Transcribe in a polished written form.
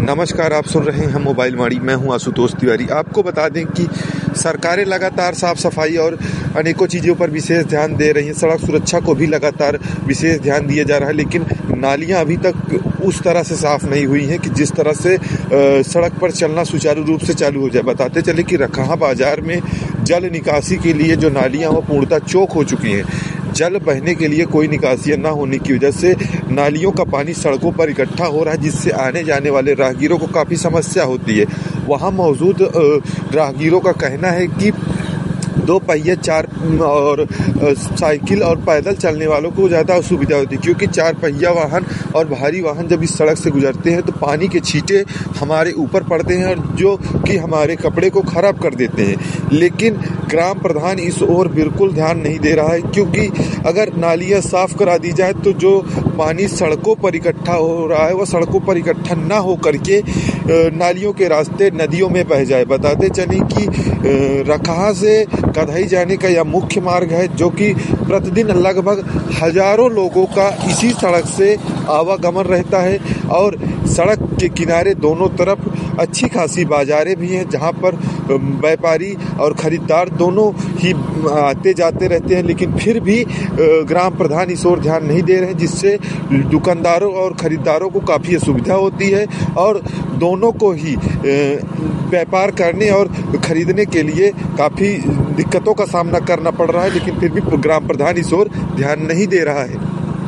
नमस्कार, आप सुन रहे हैं मोबाइल माड़ी। मैं हूं आशुतोष तिवारी। आपको बता दें कि सरकारें लगातार साफ सफाई और अनेकों चीज़ों पर विशेष ध्यान दे रही हैं। सड़क सुरक्षा को भी लगातार विशेष ध्यान दिया जा रहा है, लेकिन नालियां अभी तक उस तरह से साफ नहीं हुई हैं कि जिस तरह से सड़क पर चलना सुचारू रूप से चालू हो जाए। बताते चले कि रखहा बाजार में जल निकासी के लिए जो नालियां वो पूर्णतः चौक हो चुकी हैं। जल बहने के लिए कोई निकासियां न होने की वजह से नालियों का पानी सड़कों पर इकट्ठा हो रहा है, जिससे आने जाने वाले राहगीरों को काफ़ी समस्या होती है। वहां मौजूद राहगीरों का कहना है कि दो पहिए चार और साइकिल और पैदल चलने वालों को ज़्यादा असुविधा होती है, क्योंकि चार पहिया वाहन और भारी वाहन जब इस सड़क से गुजरते हैं तो पानी के छींटे हमारे ऊपर पड़ते हैं और जो कि हमारे कपड़े को खराब कर देते हैं। लेकिन ग्राम प्रधान इस ओर बिल्कुल ध्यान नहीं दे रहा है, क्योंकि अगर नालियाँ साफ करा दी जाए तो जो पानी सड़कों पर इकट्ठा हो रहा है वह सड़कों पर इकट्ठा ना हो करके नालियों के रास्ते नदियों में बह जाए। बताते चलें कि रखहा से कधई जाने का यह मुख्य मार्ग है, जो कि प्रतिदिन लगभग हजारों लोगों का इसी सड़क से आवागमन रहता है। और सड़क के किनारे दोनों तरफ अच्छी खासी बाजारें भी हैं, जहां पर व्यापारी और खरीदार दोनों ही आते जाते रहते हैं। लेकिन फिर भी ग्राम प्रधान इस ओर ध्यान नहीं दे रहे हैं, जिससे दुकानदारों और खरीदारों को काफ़ी असुविधा होती है और दोनों को ही व्यापार करने और खरीदने के लिए काफ़ी दिक्कतों का सामना करना पड़ रहा है। लेकिन फिर भी ग्राम प्रधान इस ओर ध्यान नहीं दे रहा है।